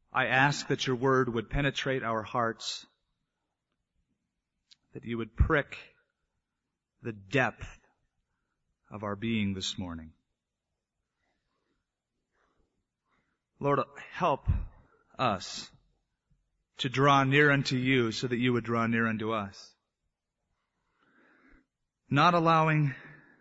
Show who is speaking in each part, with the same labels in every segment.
Speaker 1: I ask that your word would penetrate our hearts, that you would prick the depth of our being this morning. Lord, help us to draw near unto you so that you would draw near unto us. Not allowing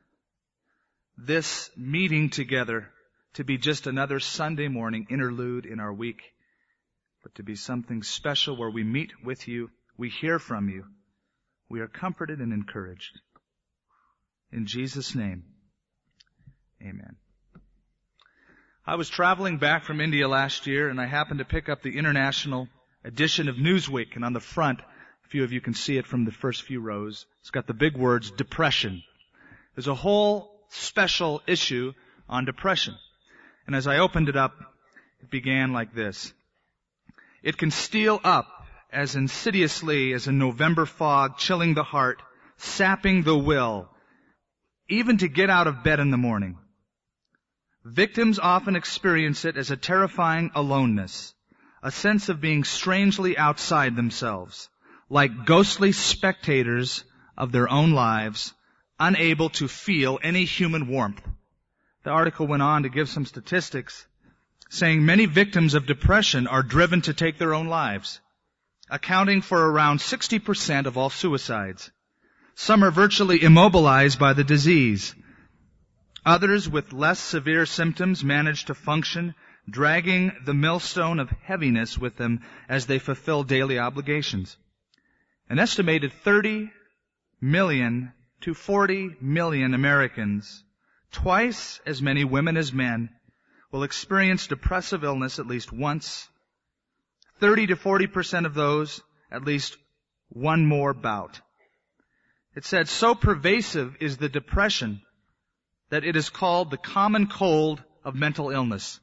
Speaker 1: this meeting together to be just another Sunday morning interlude in our week, but to be something special where we meet with you, we hear from you, we are comforted and encouraged. In Jesus' name, amen. I was traveling back from India last year, and I happened to pick up the international edition of Newsweek, and on the front, a few of you can see it from the first few rows, it's got the big words, depression. There's a whole special issue on depression. And as I opened it up, it began like this. It can steal up as insidiously as a November fog, chilling the heart, sapping the will, even to get out of bed in the morning. Victims often experience it as a terrifying aloneness, a sense of being strangely outside themselves, like ghostly spectators of their own lives, unable to feel any human warmth. The article went on to give some statistics, saying many victims of depression are driven to take their own lives, accounting for around 60% of all suicides. Some are virtually immobilized by the disease. Others with less severe symptoms manage to function, dragging the millstone of heaviness with them as they fulfill daily obligations. An estimated 30 million to 40 million Americans, twice as many women as men, will experience depressive illness at least once. 30 to 40% of those, at least one more bout. It said, so pervasive is the depression that it is called the common cold of mental illness.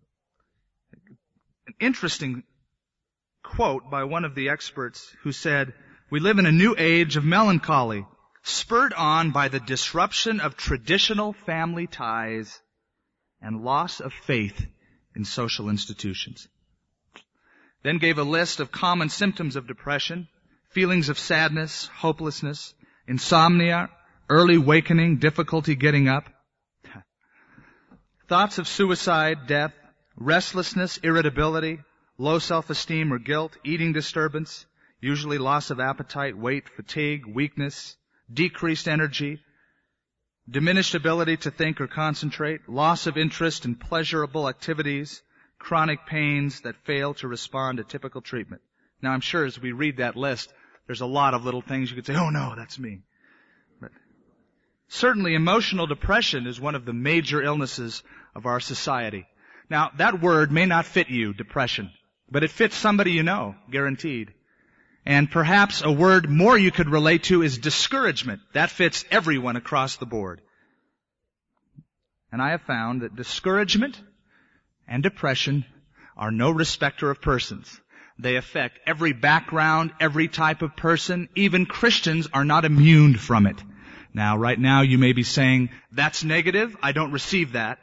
Speaker 1: An interesting quote by one of the experts who said, we live in a new age of melancholy, spurred on by the disruption of traditional family ties and loss of faith in social institutions. Then gave a list of common symptoms of depression, feelings of sadness, hopelessness, insomnia, early wakening, difficulty getting up, thoughts of suicide, death, restlessness, irritability, low self-esteem or guilt, eating disturbance, usually loss of appetite, weight, fatigue, weakness, decreased energy, diminished ability to think or concentrate, loss of interest in pleasurable activities, chronic pains that fail to respond to typical treatment. Now I'm sure as we read that list, there's a lot of little things you could say, oh no, that's me. But certainly emotional depression is one of the major illnesses of our society. Now that word may not fit you, depression, but it fits somebody you know, guaranteed. And perhaps a word more you could relate to is discouragement. That fits everyone across the board. And I have found that discouragement and depression are no respecter of persons. They affect every background, every type of person. Even Christians are not immune from it. Now, right now you may be saying, that's negative, I don't receive that.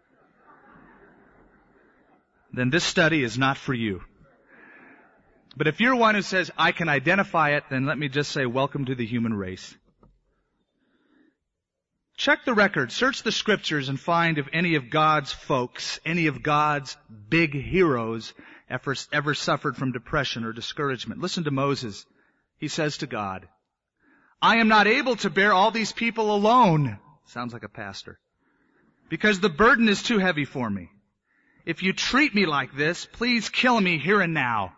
Speaker 1: Then this study is not for you. But if you're one who says, I can identify it, then let me just say, welcome to the human race. Check the record, search the scriptures, and find if any of God's folks, any of God's big heroes ever suffered from depression or discouragement. Listen to Moses. He says to God, I am not able to bear all these people alone. Sounds like a pastor. Because the burden is too heavy for me. If you treat me like this, please kill me here and now.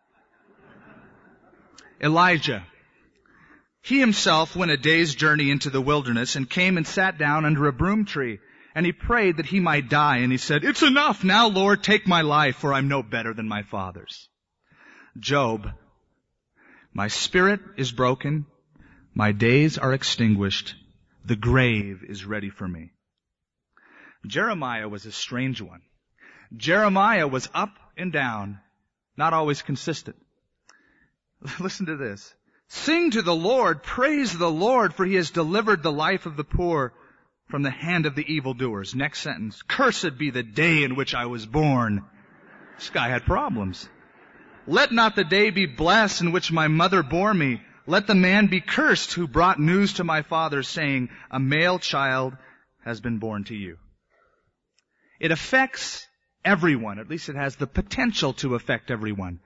Speaker 1: Elijah. He himself went a day's journey into the wilderness and came and sat down under a broom tree. And he prayed that he might die. And he said, it's enough now, Lord, take my life, for I'm no better than my fathers. Job. My spirit is broken. My days are extinguished. The grave is ready for me. Jeremiah was a strange one. Jeremiah was up and down, not always consistent. Listen to this. Sing to the Lord, praise the Lord, for he has delivered the life of the poor from the hand of the evildoers. Next sentence. Cursed be the day in which I was born. This guy had problems. Let not the day be blessed in which my mother bore me. Let the man be cursed who brought news to my father, saying, a male child has been born to you. It affects everyone. At least it has the potential to affect everyone.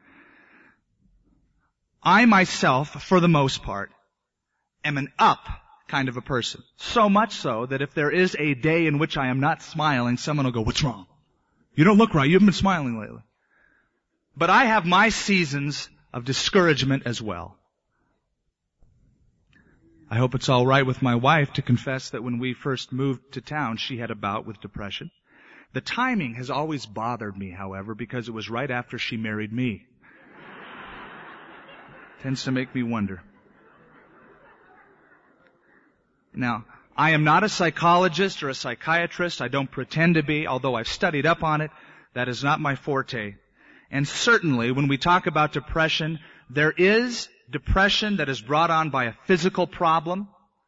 Speaker 1: I myself, for the most part, am an up kind of a person. So much so that if there is a day in which I am not smiling, someone will go, what's wrong? You don't look right. You haven't been smiling lately. But I have my seasons of discouragement as well. I hope it's all right with my wife to confess that when we first moved to town, she had a bout with depression. The timing has always bothered me, however, because it was right after she married me. Tends to make me wonder. Now, I am not a psychologist or a psychiatrist. I don't pretend to be, although I've studied up on it. That is not my forte. And certainly, when we talk about depression, there is depression that is brought on by a physical problem.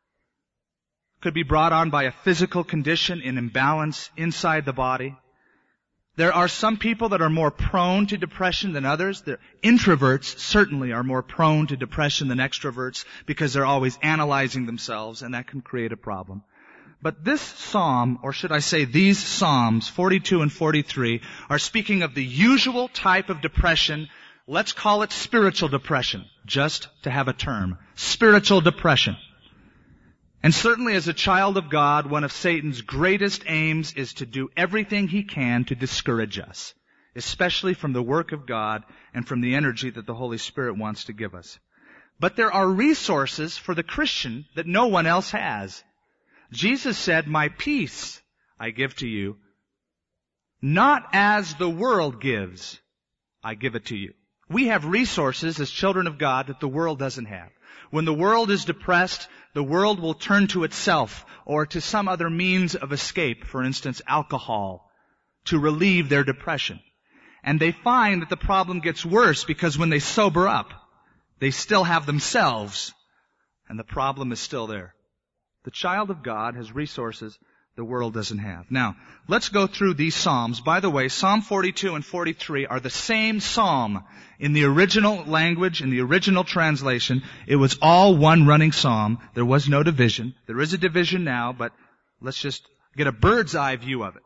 Speaker 1: Could be brought on by a physical condition, an imbalance inside the body. There are some people that are more prone to depression than others. The introverts certainly are more prone to depression than extroverts because they're always analyzing themselves, and that can create a problem. But this psalm, or should I say these psalms, 42 and 43, are speaking of the usual type of depression. Let's call it spiritual depression, just to have a term. Spiritual depression. And certainly as a child of God, one of Satan's greatest aims is to do everything he can to discourage us, especially from the work of God and from the energy that the Holy Spirit wants to give us. But there are resources for the Christian that no one else has. Jesus said, my peace I give to you, not as the world gives, I give it to you. We have resources as children of God that the world doesn't have. When the world is depressed, the world will turn to itself or to some other means of escape, for instance, alcohol, to relieve their depression. And they find that the problem gets worse because when they sober up, they still have themselves, and the problem is still there. The child of God has resources the world doesn't have. Now, let's go through these psalms. By the way, Psalm 42 and 43 are the same psalm in the original language, in the original translation. It was all one running psalm. There was no division. There is a division now, but let's just get a bird's eye view of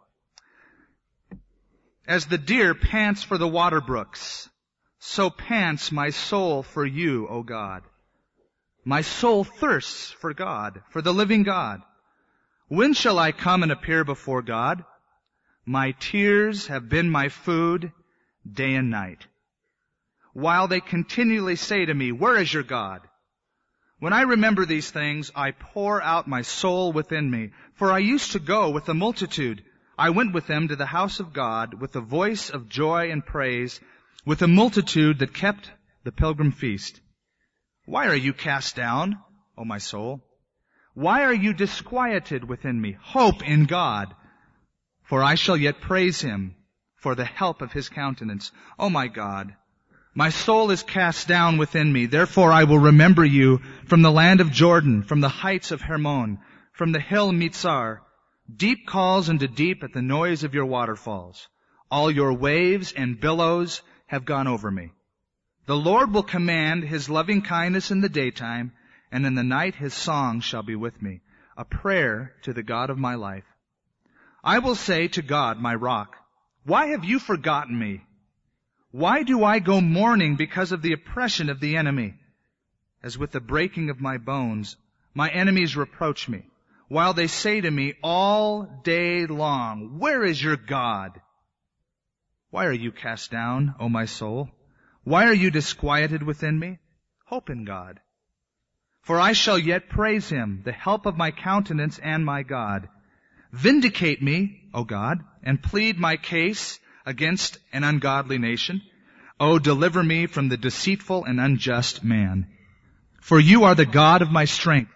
Speaker 1: it. As the deer pants for the water brooks, so pants my soul for you, O God. My soul thirsts for God, for the living God. When shall I come and appear before God? My tears have been my food day and night, while they continually say to me, where is your God? When I remember these things, I pour out my soul within me. For I used to go with the multitude. I went with them to the house of God with the voice of joy and praise, with a multitude that kept the pilgrim feast. Why are you cast down, O my soul? Why are you disquieted within me? Hope in God, for I shall yet praise Him for the help of His countenance. O my God, my soul is cast down within me. Therefore I will remember you from the land of Jordan, from the heights of Hermon, from the hill Mitzar. Deep calls unto deep at the noise of your waterfalls. All your waves and billows have gone over me. The Lord will command His loving kindness in the daytime, and in the night His song shall be with me, a prayer to the God of my life. I will say to God, my rock, why have you forgotten me? Why do I go mourning because of the oppression of the enemy? As with the breaking of my bones, my enemies reproach me, while they say to me all day long, where is your God? Why are you cast down, O my soul? Why are you disquieted within me? Hope in God. For I shall yet praise Him, the help of my countenance and my God. Vindicate me, O God, and plead my case against an ungodly nation. O deliver me from the deceitful and unjust man. For you are the God of my strength.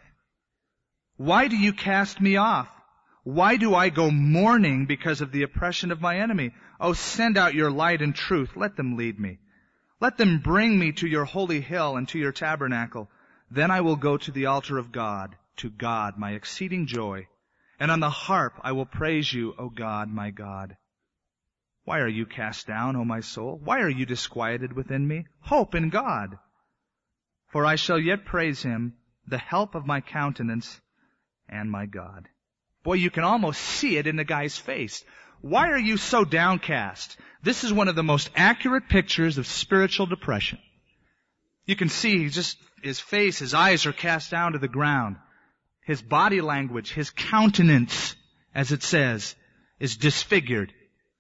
Speaker 1: Why do you cast me off? Why do I go mourning because of the oppression of my enemy? O send out your light and truth. Let them lead me. Let them bring me to your holy hill and to your tabernacle. Then I will go to the altar of God, to God, my exceeding joy. And on the harp I will praise you, O God, my God. Why are you cast down, O my soul? Why are you disquieted within me? Hope in God. For I shall yet praise Him, the help of my countenance and my God. Boy, you can almost see it in the guy's face. Why are you so downcast? This is one of the most accurate pictures of spiritual depression. You can see his face, his eyes are cast down to the ground. His body language, his countenance, as it says, is disfigured.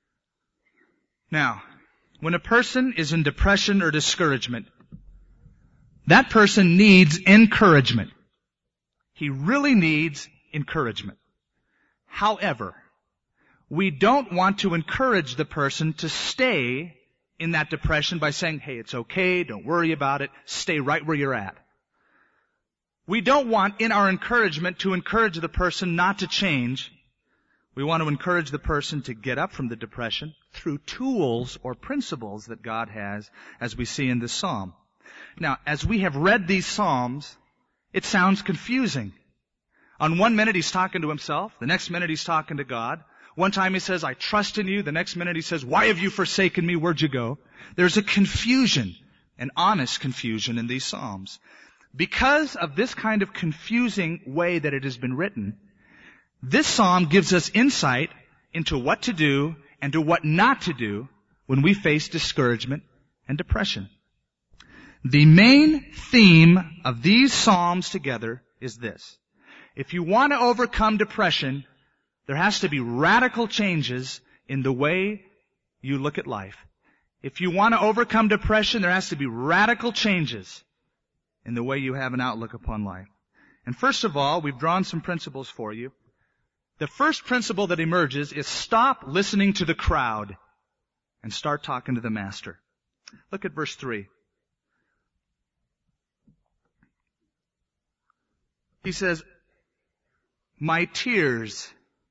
Speaker 1: Now, when a person is in depression or discouragement, that person needs encouragement. He really needs encouragement. However, we don't want to encourage the person to stay in that depression by saying, hey, it's okay, don't worry about it, stay right where you're at. We don't want in our encouragement to encourage the person not to change. We want to encourage the person to get up from the depression through tools or principles that God has, as we see in this psalm. Now, as we have read these psalms, it sounds confusing. On one minute he's talking to himself, the next minute he's talking to God. One time he says, I trust in you. The next minute he says, why have you forsaken me? Where'd you go? There's a confusion, an honest confusion in these psalms. Because of this kind of confusing way that it has been written, this psalm gives us insight into what to do and to what not to do when we face discouragement and depression. The main theme of these psalms together is this. If you want to overcome depression, there has to be radical changes in the way you look at life. If you want to overcome depression, there has to be radical changes in the way you have an outlook upon life. And first of all, we've drawn some principles for you. The first principle that emerges is stop listening to the crowd and start talking to the Master. Look at verse 3. He says, my tears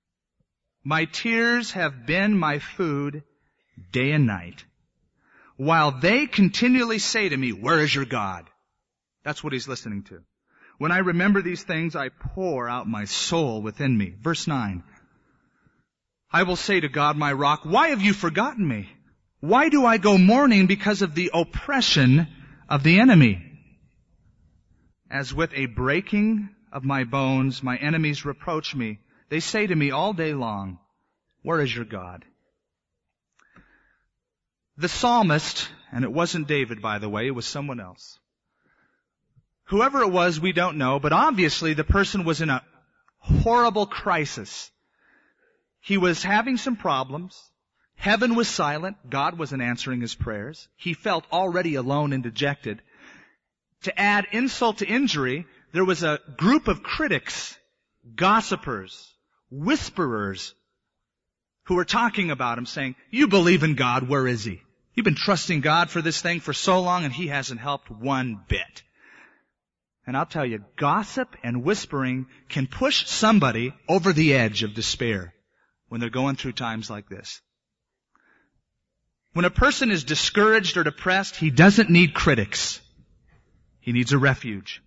Speaker 1: have been my food day and night, while they continually say to me, where is your God? That's what he's listening to. When I remember these things, I pour out my soul within me. Verse 9. I will say to God, my rock, why have you forgotten me? Why do I go mourning because of the oppression of the enemy? As with a breaking of my bones, my enemies reproach me. They say to me all day long, where is your God? The psalmist, and it wasn't David, by the way, it was someone else. Whoever it was, we don't know, but obviously the person was in a horrible crisis. He was having some problems. Heaven was silent. God wasn't answering his prayers. He felt already alone and dejected. To add insult to injury, there was a group of critics, gossipers, whisperers, who were talking about him, saying, you believe in God, where is he? You've been trusting God for this thing for so long and he hasn't helped one bit. And I'll tell you, gossip and whispering can push somebody over the edge of despair when they're going through times like this. When a person is discouraged or depressed, he doesn't need critics. He needs a refuge.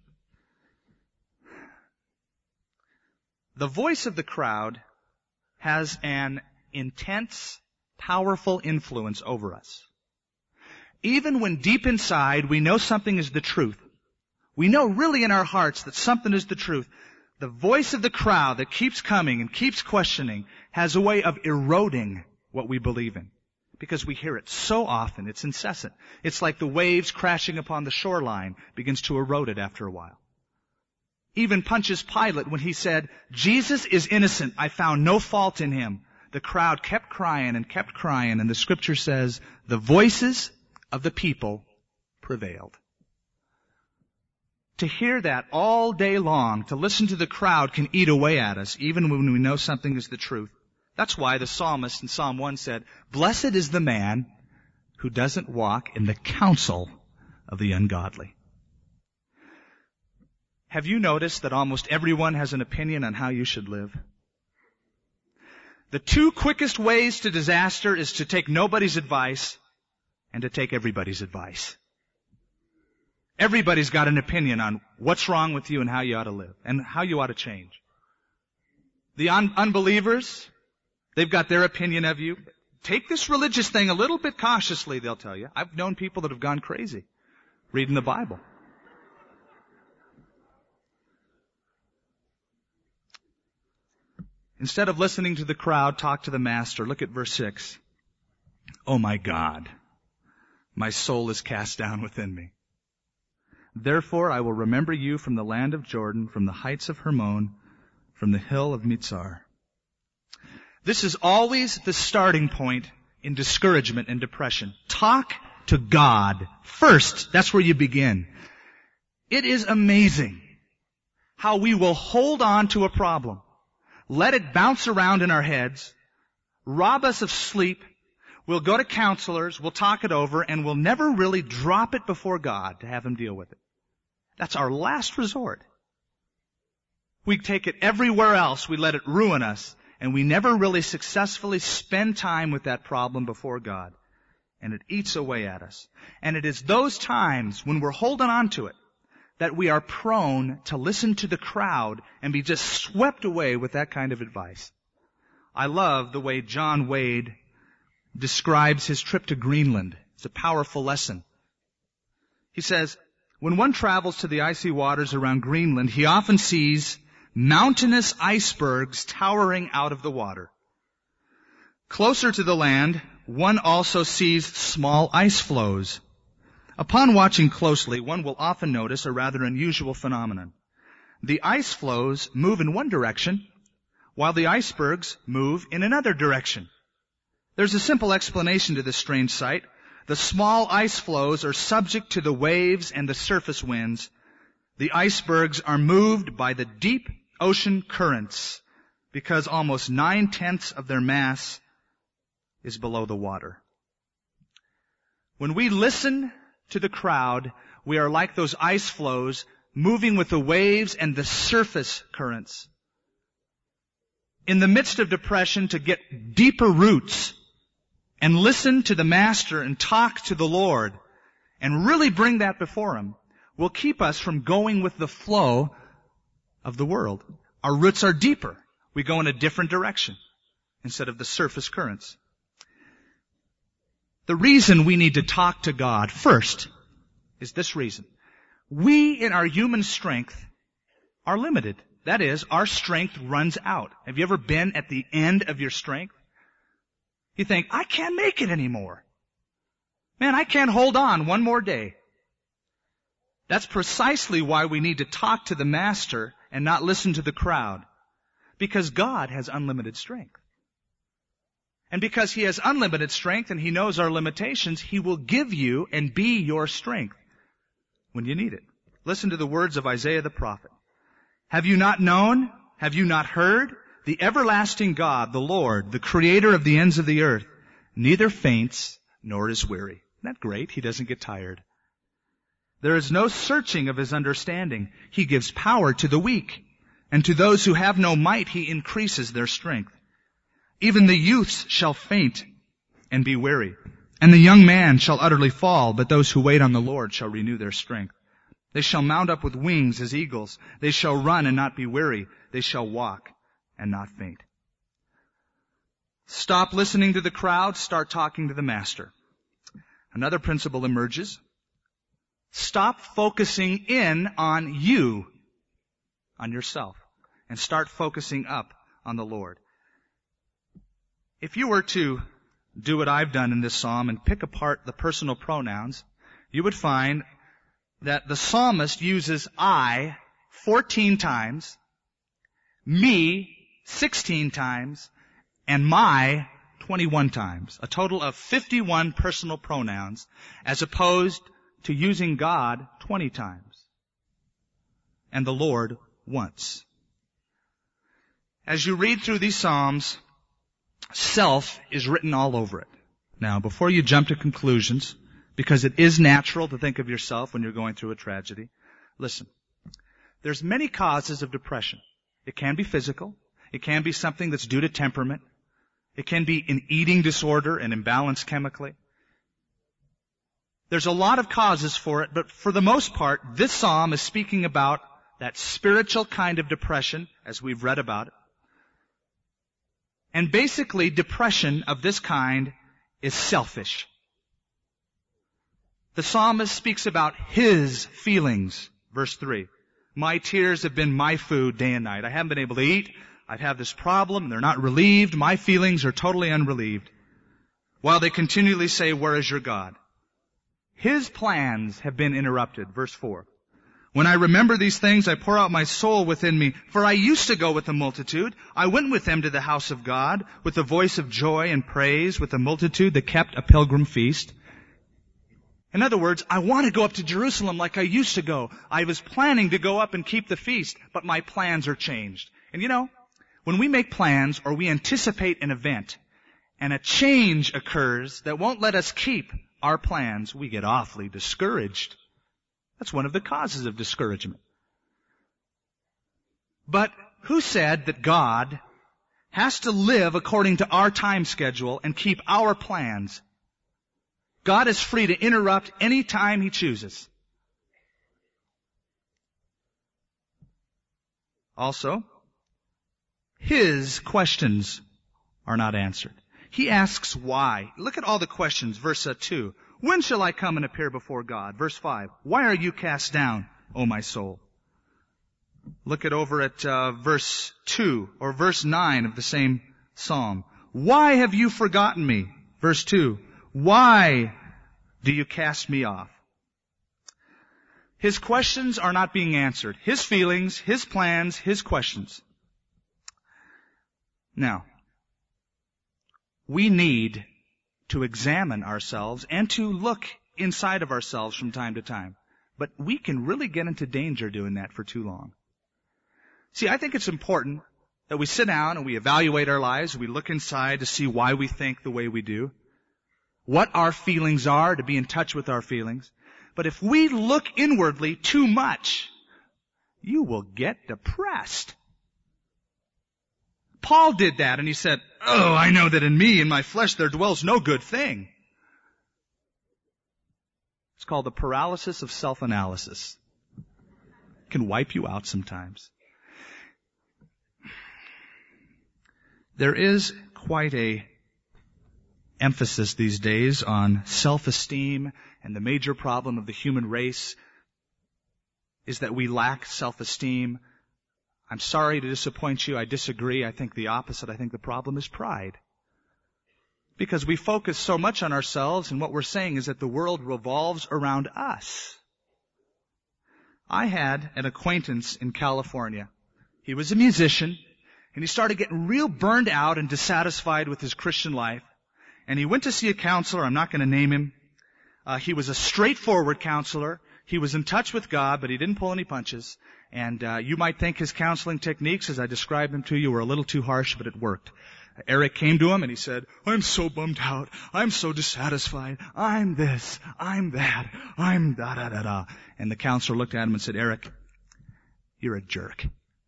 Speaker 1: The voice of the crowd has an intense, powerful influence over us. Even when deep inside we know something is the truth, we know really in our hearts that something is the truth, the voice of the crowd that keeps coming and keeps questioning has a way of eroding what we believe in. Because we hear it so often, it's incessant. It's like the waves crashing upon the shoreline begins to erode it after a while. Even Pontius Pilate, when he said, Jesus is innocent, I found no fault in him, the crowd kept crying, and the scripture says, the voices of the people prevailed. To hear that all day long, to listen to the crowd can eat away at us, even when we know something is the truth. That's why the psalmist in Psalm 1 said, blessed is the man who doesn't walk in the counsel of the ungodly. Have you noticed that almost everyone has an opinion on how you should live? The two quickest ways to disaster is to take nobody's advice and to take everybody's advice. Everybody's got an opinion on what's wrong with you and how you ought to live and how you ought to change. The unbelievers, they've got their opinion of you. take this religious thing a little bit cautiously, they'll tell you. I've known people that have gone crazy reading the Bible. Instead of listening to the crowd, talk to the Master. Look at verse 6. Oh my God, my soul is cast down within me. Therefore I will remember you from the land of Jordan, from the heights of Hermon, from the hill of Mitzar. This is always the starting point in discouragement and depression. Talk to God first. That's where you begin. It is amazing how we will hold on to a problem, let it bounce around in our heads, rob us of sleep. We'll go to counselors, we'll talk it over, and we'll never really drop it before God to have Him deal with it. That's our last resort. We take it everywhere else, we let it ruin us, and we never really successfully spend time with that problem before God. And it eats away at us. And it is those times when we're holding on to it that we are prone to listen to the crowd and be just swept away with that kind of advice. I love the way John Wade describes his trip to Greenland. It's a powerful lesson. He says, when one travels to the icy waters around Greenland, he often sees mountainous icebergs towering out of the water. Closer to the land, one also sees small ice floes. Upon watching closely, one will often notice a rather unusual phenomenon. The ice floes move in one direction, while the icebergs move in another direction. There's a simple explanation to this strange sight. The small ice floes are subject to the waves and the surface winds. The icebergs are moved by the deep ocean currents because almost 9/10 of their mass is below the water. When we listen to the crowd, we are like those ice floes moving with the waves and the surface currents. In the midst of depression, to get deeper roots and listen to the Master and talk to the Lord and really bring that before Him will keep us from going with the flow of the world. Our roots are deeper. We go in a different direction instead of the surface currents. The reason we need to talk to God first is this reason. We, in our human strength, are limited. That is, our strength runs out. Have you ever been at the end of your strength? You think, I can't make it anymore. Man, I can't hold on one more day. That's precisely why we need to talk to the Master and not listen to the crowd. Because God has unlimited strength. And because He has unlimited strength and He knows our limitations, He will give you and be your strength when you need it. Listen to the words of Isaiah the prophet. Have you not known? Have you not heard? The everlasting God, the Lord, the creator of the ends of the earth, neither faints nor is weary. Isn't that great? He doesn't get tired. There is no searching of His understanding. He gives power to the weak, and to those who have no might He increases their strength. Even the youths shall faint and be weary, and the young man shall utterly fall, but those who wait on the Lord shall renew their strength. They shall mount up with wings as eagles. They shall run and not be weary. They shall walk and not faint. Stop listening to the crowd. Start talking to the Master. Another principle emerges. Stop focusing in on you, on yourself, and start focusing up on the Lord. If you were to do what I've done in this psalm and pick apart the personal pronouns, you would find that the psalmist uses I 14 times, me 16 times, and my 21 times. A total of 51 personal pronouns, as opposed to using God 20 times. And the Lord once. As you read through these psalms, self is written all over it. Now, before you jump to conclusions, because it is natural to think of yourself when you're going through a tragedy, listen. There's many causes of depression. It can be physical. It can be something that's due to temperament. It can be an eating disorder, an imbalance chemically. There's a lot of causes for it, but for the most part, this psalm is speaking about that spiritual kind of depression, as we've read about it. And basically, depression of this kind is selfish. The psalmist speaks about his feelings. Verse 3. My tears have been my food day and night. I haven't been able to eat. I've had this problem. They're not relieved. My feelings are totally unrelieved. While they continually say, where is your God? His plans have been interrupted. Verse 4. When I remember these things, I pour out my soul within me. For I used to go with the multitude. I went with them to the house of God, with the voice of joy and praise, with the multitude that kept a pilgrim feast. In other words, I want to go up to Jerusalem like I used to go. I was planning to go up and keep the feast, but my plans are changed. And you know, when we make plans or we anticipate an event, and a change occurs that won't let us keep our plans, we get awfully discouraged. That's one of the causes of discouragement. But who said that God has to live according to our time schedule and keep our plans? God is free to interrupt any time He chooses. Also, His questions are not answered. He asks why. Look at all the questions. Verse 2. When shall I come and appear before God? Verse 5. Why are you cast down, O my soul? Look at over at verse 2 or verse 9 of the same psalm. Why have you forgotten me? Verse 2. Why do you cast me off? His questions are not being answered. His feelings, His plans, His questions. Now, we need to examine ourselves and to look inside of ourselves from time to time. But we can really get into danger doing that for too long. See, I think it's important that we sit down and we evaluate our lives. We look inside to see why we think the way we do, what our feelings are, to be in touch with our feelings. But if we look inwardly too much, you will get depressed. Paul did that, and he said, oh, I know that in me, in my flesh, there dwells no good thing. It's called the paralysis of self-analysis. It can wipe you out sometimes. There is quite a emphasis these days on self-esteem, and the major problem of the human race is that we lack self-esteem. I'm sorry to disappoint you. I disagree. I think the opposite. I think the problem is pride. Because we focus so much on ourselves, and what we're saying is that the world revolves around us. I had an acquaintance in California. He was a musician, and he started getting real burned out and dissatisfied with his Christian life. And he went to see a counselor. I'm not going to name him. He was a straightforward counselor. He was in touch with God, but he didn't pull any punches. And you might think his counseling techniques, as I described them to you, were a little too harsh, but it worked. Eric came to him and he said, I'm so bummed out. I'm so dissatisfied. I'm this. I'm that. I'm da-da-da-da. And the counselor looked at him and said, Eric, you're a jerk.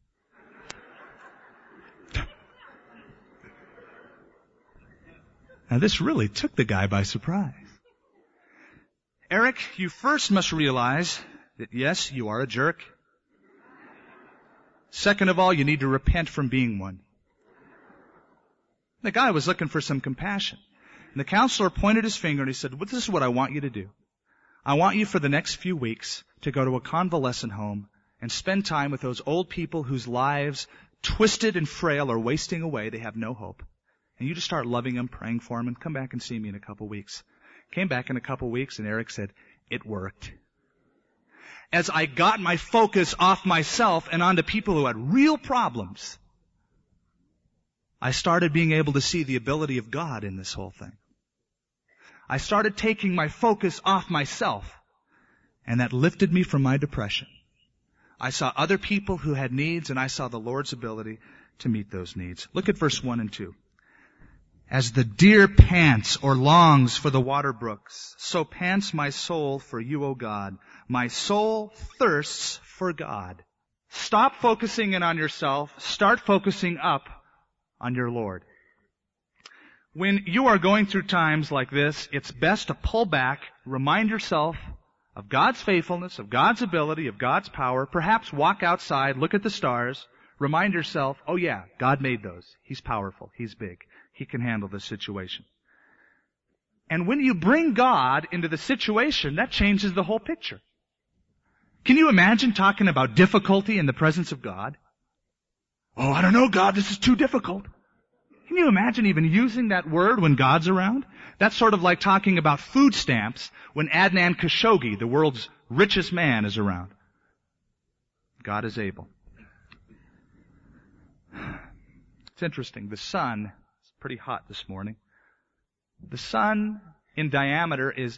Speaker 1: Now this really took the guy by surprise. Eric, you first must realize that yes, you are a jerk. Second of all, you need to repent from being one. The guy was looking for some compassion. And the counselor pointed his finger and he said, well, this is what I want you to do. I want you for the next few weeks to go to a convalescent home and spend time with those old people whose lives, twisted and frail, are wasting away. They have no hope. And you just start loving them, praying for them, and come back and see me in a couple weeks. Came back in a couple weeks and Eric said, it worked. As I got my focus off myself and onto people who had real problems, I started being able to see the ability of God in this whole thing. I started taking my focus off myself, and that lifted me from my depression. I saw other people who had needs, and I saw the Lord's ability to meet those needs. Look at verse 1 and 2. As the deer pants or longs for the water brooks, so pants my soul for you, O God. My soul thirsts for God. Stop focusing in on yourself. Start focusing up on your Lord. When you are going through times like this, it's best to pull back, remind yourself of God's faithfulness, of God's ability, of God's power. Perhaps walk outside, look at the stars, remind yourself, oh yeah, God made those. He's powerful. He's big. He can handle this situation. And when you bring God into the situation, that changes the whole picture. Can you imagine talking about difficulty in the presence of God? Oh, I don't know, God, this is too difficult. Can you imagine even using that word when God's around? That's sort of like talking about food stamps when Adnan Khashoggi, the world's richest man, is around. God is able. It's interesting. The sun is pretty hot this morning. The sun in diameter is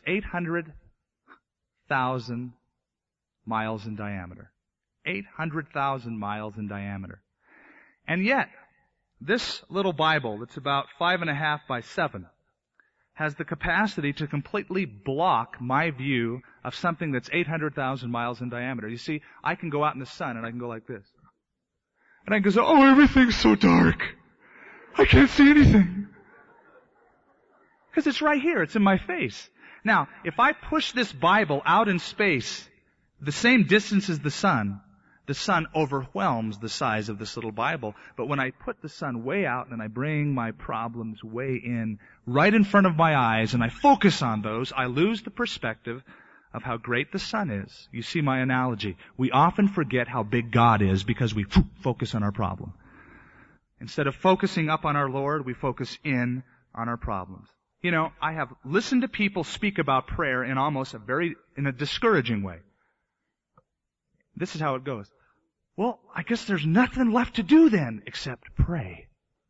Speaker 1: 800,000 miles in diameter. 800,000 miles in diameter. And yet, this little Bible that's about 5.5 by 7 has the capacity to completely block my view of something that's 800,000 miles in diameter. You see, I can go out in the sun and I can go like this. And I can go, oh, everything's so dark. I can't see anything. Because it's right here. It's in my face. Now, if I push this Bible out in space, the same distance as the sun overwhelms the size of this little Bible. But when I put the sun way out and I bring my problems way in, right in front of my eyes, and I focus on those, I lose the perspective of how great the sun is. You see my analogy. We often forget how big God is because we focus on our problem. Instead of focusing up on our Lord, we focus in on our problems. You know, I have listened to people speak about prayer in in a discouraging way. This is how it goes. Well, I guess there's nothing left to do then except pray.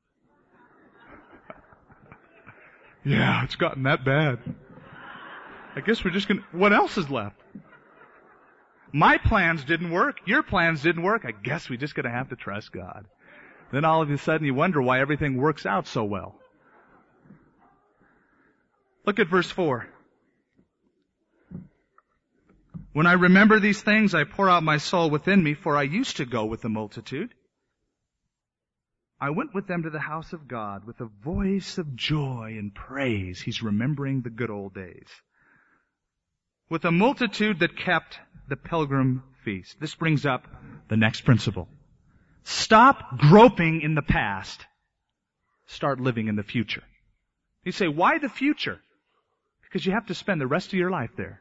Speaker 1: Yeah, it's gotten that bad. I guess we're just what else is left? My plans didn't work. Your plans didn't work. I guess we're just gonna have to trust God. Then all of a sudden you wonder why everything works out so well. Look at verse 4. When I remember these things, I pour out my soul within me, for I used to go with the multitude. I went with them to the house of God with a voice of joy and praise. He's remembering the good old days. With a multitude that kept the pilgrim feast. This brings up the next principle. Stop groping in the past. Start living in the future. You say, why the future? Because you have to spend the rest of your life there.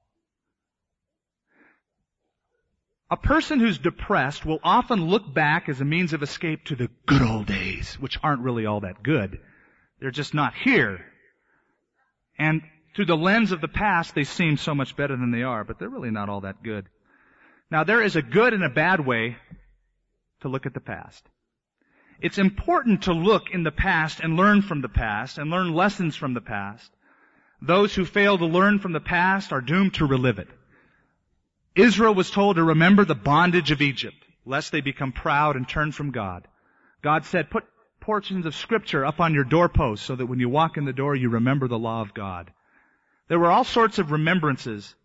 Speaker 1: A person who's depressed will often look back as a means of escape to the good old days, which aren't really all that good. They're just not here. And through the lens of the past, they seem so much better than they are, but they're really not all that good. Now, there is a good and a bad way to look at the past. It's important to look in the past and learn from the past and learn lessons from the past. Those who fail to learn from the past are doomed to relive it. Israel was told to remember the bondage of Egypt, lest they become proud and turn from God. God said, put portions of Scripture up on your doorposts so that when you walk in the door, you remember the law of God. There were all sorts of remembrances.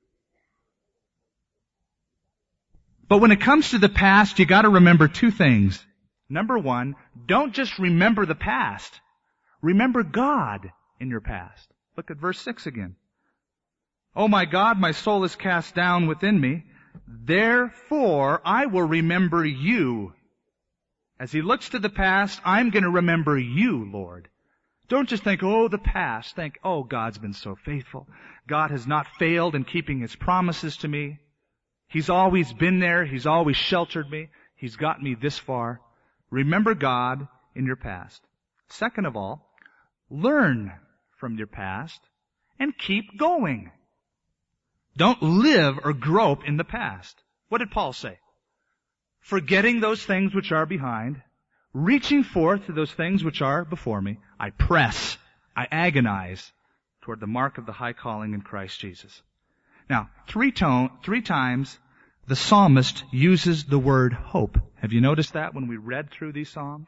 Speaker 1: But when it comes to the past, you got to remember two things. Number one, don't just remember the past. Remember God in your past. Look at verse 6 again. Oh my God, my soul is cast down within me. Therefore, I will remember you. As he looks to the past, I'm going to remember you, Lord. Don't just think, oh, the past. Think, oh, God's been so faithful. God has not failed in keeping His promises to me. He's always been there. He's always sheltered me. He's got me this far. Remember God in your past. Second of all, learn from your past and keep going. Don't live or grope in the past. What did Paul say? Forgetting those things which are behind, reaching forth to those things which are before me, I press, I agonize toward the mark of the high calling in Christ Jesus. Now, three times the psalmist uses the word hope. Have you noticed that when we read through these psalms?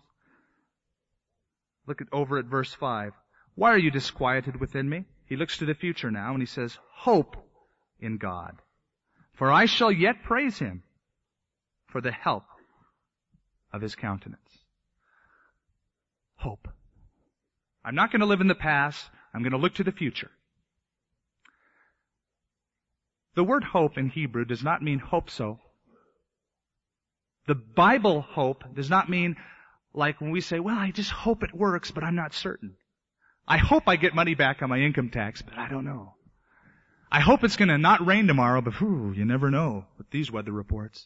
Speaker 1: Look over at verse 5. Why are you disquieted within me? He looks to the future now and he says, hope in God. For I shall yet praise Him for the help of His countenance. Hope. I'm not going to live in the past. I'm going to look to the future. The word hope in Hebrew does not mean hope so. The Bible hope does not mean like when we say, well, I just hope it works, but I'm not certain. I hope I get money back on my income tax, but I don't know. I hope it's going to not rain tomorrow, but you never know with these weather reports.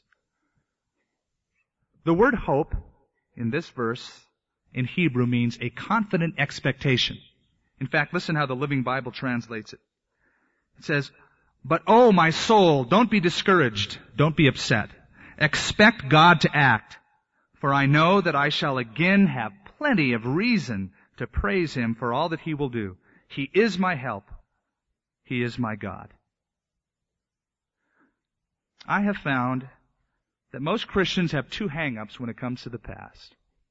Speaker 1: The word hope in this verse in Hebrew means a confident expectation. In fact, listen how the Living Bible translates it. It says, "But oh, my soul, don't be discouraged. Don't be upset. Expect God to act. For I know that I shall again have plenty of reason to praise Him for all that He will do. He is my help. He is my God." I have found that most Christians have two hang-ups when it comes to the past.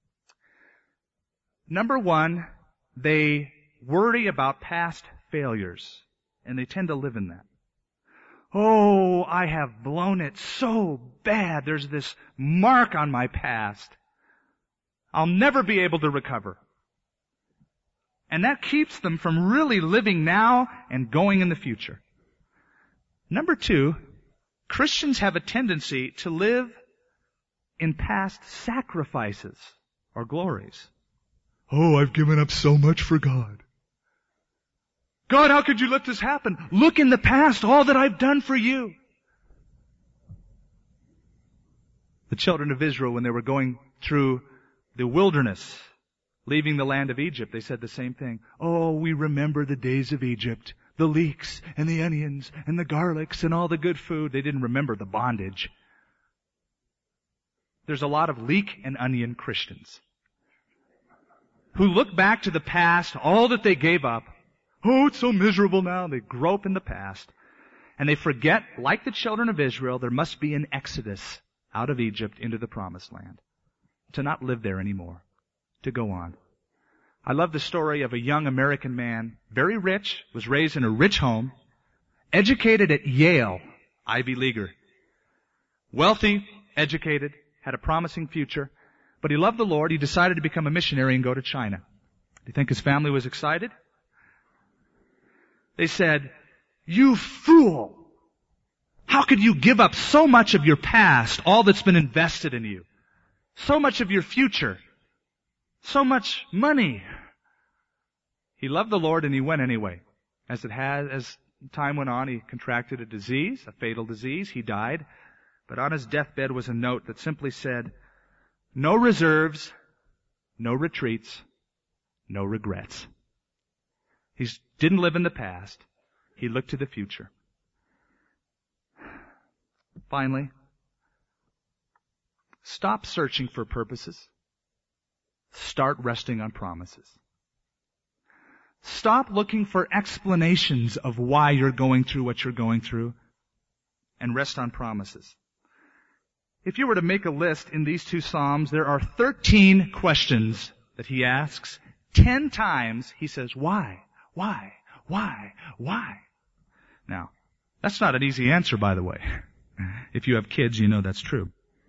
Speaker 1: Number one, they worry about past failures, and they tend to live in that. Oh, I have blown it so bad. There's this mark on my past. I'll never be able to recover. And that keeps them from really living now and going in the future. Number two, Christians have a tendency to live in past sacrifices or glories. Oh, I've given up so much for God. God, how could you let this happen? Look in the past, all that I've done for you. The children of Israel, when they were going through the wilderness, leaving the land of Egypt, they said the same thing. Oh, we remember the days of Egypt, the leeks and the onions and the garlics and all the good food. They didn't remember the bondage. There's a lot of leek and onion Christians who look back to the past, all that they gave up. Oh, it's so miserable now. They grope in the past. And they forget, like the children of Israel, there must be an exodus out of Egypt into the promised land. To not live there anymore. To go on. I love the story of a young American man, very rich, was raised in a rich home, educated at Yale, Ivy Leaguer. Wealthy, educated, had a promising future, but he loved the Lord. He decided to become a missionary and go to China. Do you think his family was excited? They said, "You fool! How could you give up so much of your past, all that's been invested in you? So much of your future? So much money?" He loved the Lord and he went anyway. As time went on, he contracted a disease, a fatal disease. He died. But on his deathbed was a note that simply said, "No reserves, no retreats, no regrets." He didn't live in the past. He looked to the future. Finally, stop searching for purposes. Start resting on promises. Stop looking for explanations of why you're going through what you're going through, and rest on promises. If you were to make a list in these two Psalms, there are 13 questions that he asks. 10 times he says, why? Why? Why? Why? Now, that's not an easy answer, by the way. If you have kids, you know that's true.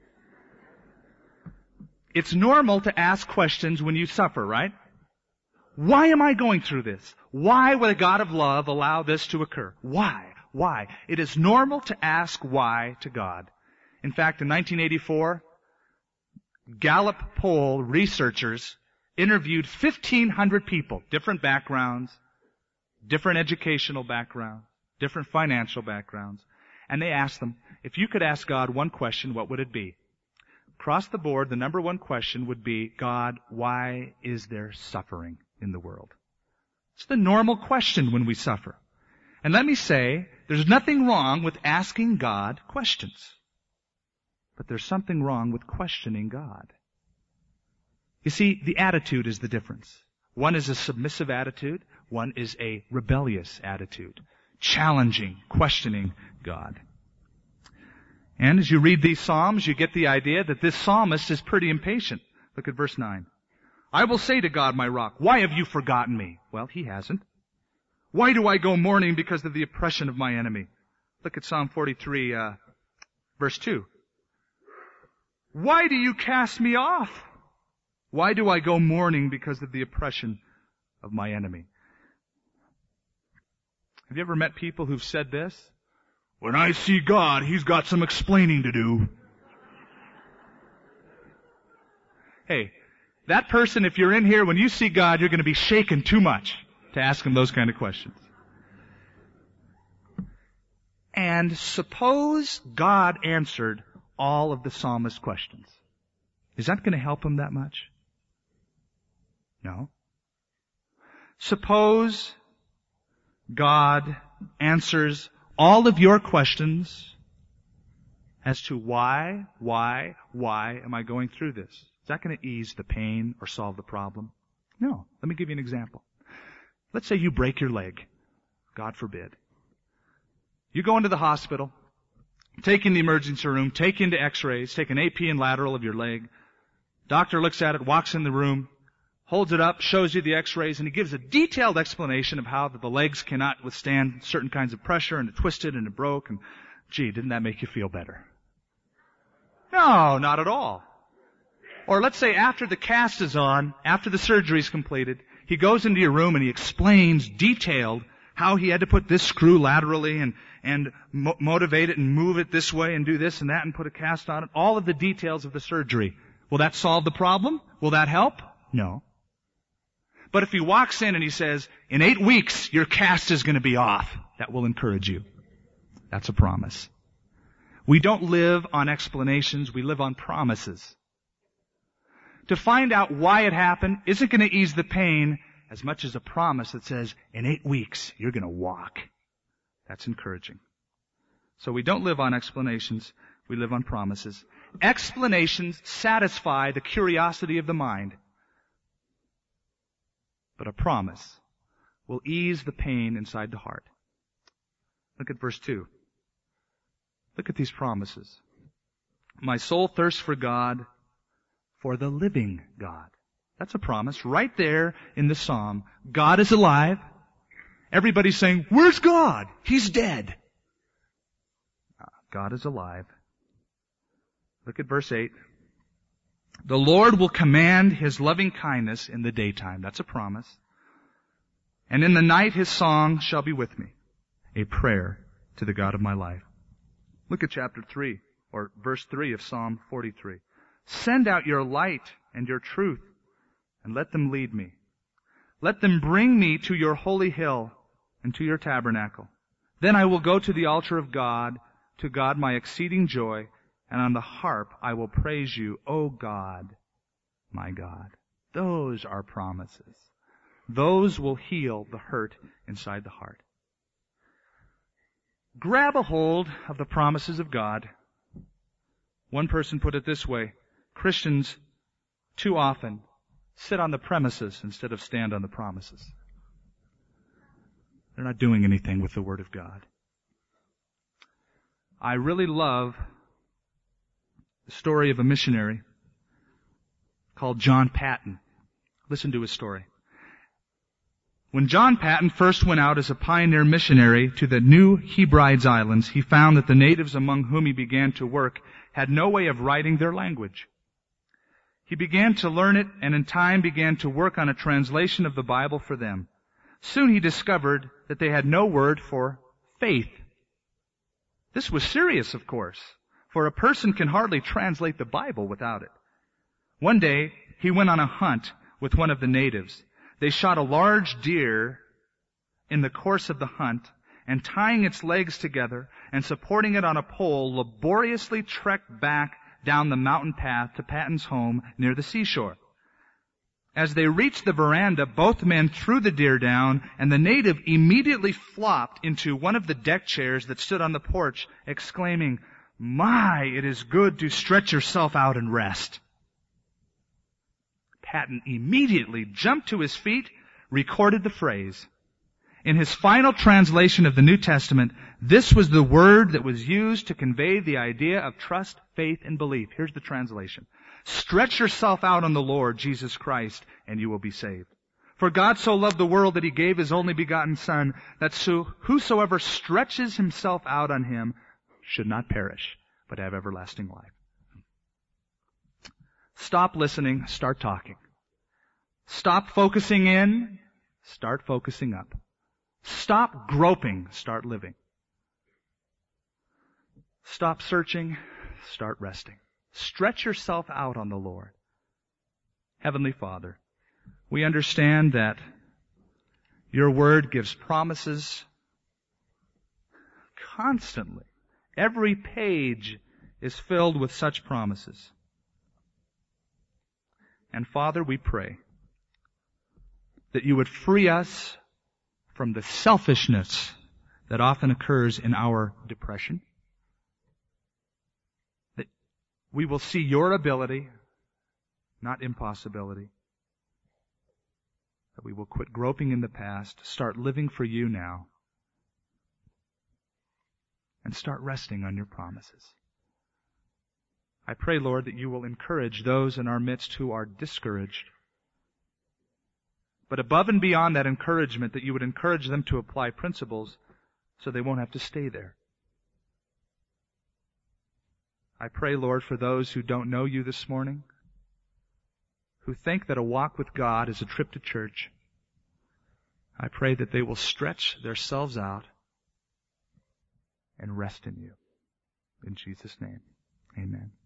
Speaker 1: It's normal to ask questions when you suffer, right? Why am I going through this? Why would a God of love allow this to occur? Why? Why? It is normal to ask why to God. In fact, in 1984, Gallup poll researchers interviewed 1,500 people, different backgrounds, different educational backgrounds, different financial backgrounds, and they asked them, if you could ask God one question, what would it be? Across the board, the number one question would be, God, why is there suffering in the world? It's the normal question when we suffer. And let me say, there's nothing wrong with asking God questions. But there's something wrong with questioning God. You see, the attitude is the difference. One is a submissive attitude. One is a rebellious attitude. Challenging, questioning God. And as you read these Psalms, you get the idea that this psalmist is pretty impatient. Look at verse 9. I will say to God, my rock, why have you forgotten me? Well, He hasn't. Why do I go mourning because of the oppression of my enemy? Look at Psalm 43, verse 2. Why do you cast me off? Why do I go mourning because of the oppression of my enemy? Have you ever met people who've said this? When I see God, He's got some explaining to do. Hey, that person, if you're in here, when you see God, you're going to be shaken too much. to ask him those kind of questions. And suppose God answered all of the psalmist's questions. Is that going to help him that much? No. Suppose God answers all of your questions as to why am I going through this? Is that going to ease the pain or solve the problem? No. Let me give you an example. Let's say you break your leg. God forbid. You go into the hospital, take in the emergency room, take into x-rays, take an AP and lateral of your leg. Doctor looks at it, walks in the room, holds it up, shows you the x-rays, and he gives a detailed explanation of how the legs cannot withstand certain kinds of pressure, and it twisted and it broke, and gee, didn't that make you feel better? No, not at all. Or let's say after the cast is on, after the surgery is completed, he goes into your room and he explains detailed how he had to put this screw laterally and motivate it and move it this way and do this and that and put a cast on it. All of the details of the surgery. Will that solve the problem? Will that help? No. But if he walks in and he says, in 8 weeks, your cast is going to be off, that will encourage you. That's a promise. We don't live on explanations, we live on promises. To find out why it happened isn't going to ease the pain as much as a promise that says, in 8 weeks, you're going to walk. That's encouraging. So we don't live on explanations, we live on promises. Explanations satisfy the curiosity of the mind. But a promise will ease the pain inside the heart. Look at verse 2. Look at these promises. My soul thirsts for God, for the living God. That's a promise right there in the psalm. God is alive. Everybody's saying, where's God? He's dead. God is alive. Look at verse 8. The Lord will command His loving kindness in the daytime. That's a promise. And in the night His song shall be with me, a prayer to the God of my life. Look at chapter 3, or verse 3 of Psalm 43. Send out your light and your truth, and let them lead me. Let them bring me to your holy hill and to your tabernacle. Then I will go to the altar of God, to God my exceeding joy, and on the harp I will praise you, O God, my God. Those are promises. Those will heal the hurt inside the heart. Grab a hold of the promises of God. One person put it this way: Christians too often sit on the premises instead of stand on the promises. They're not doing anything with the Word of God. I really love the story of a missionary called John Paton. Listen to his story. When John Paton first went out as a pioneer missionary to the New Hebrides Islands, he found that the natives among whom he began to work had no way of writing their language. He began to learn it and in time began to work on a translation of the Bible for them. Soon he discovered that they had no word for faith. This was serious, of course, for a person can hardly translate the Bible without it. One day, he went on a hunt with one of the natives. They shot a large deer in the course of the hunt, and tying its legs together and supporting it on a pole, laboriously trekked back down the mountain path to Paton's home near the seashore. As they reached the veranda, both men threw the deer down, and the native immediately flopped into one of the deck chairs that stood on the porch, exclaiming, "My, it is good to stretch yourself out and rest." Paton immediately jumped to his feet, recorded the phrase. In his final translation of the New Testament, this was the word that was used to convey the idea of trust, faith, and belief. Here's the translation. Stretch yourself out on the Lord Jesus Christ, and you will be saved. For God so loved the world that He gave His only begotten Son, that whosoever stretches himself out on Him should not perish, but have everlasting life. Stop listening, start talking. Stop focusing in, start focusing up. Stop groping, start living. Stop searching, start resting. Stretch yourself out on the Lord. Heavenly Father, we understand that Your word gives promises constantly. Every page is filled with such promises. And Father, we pray that you would free us from the selfishness that often occurs in our depression. That we will see your ability, not impossibility. That we will quit groping in the past, start living for you now, and start resting on your promises. I pray, Lord, that you will encourage those in our midst who are discouraged. But above and beyond that encouragement, that you would encourage them to apply principles so they won't have to stay there. I pray, Lord, for those who don't know you this morning, who think that a walk with God is a trip to church. I pray that they will stretch themselves out and rest in you. In Jesus' name, amen.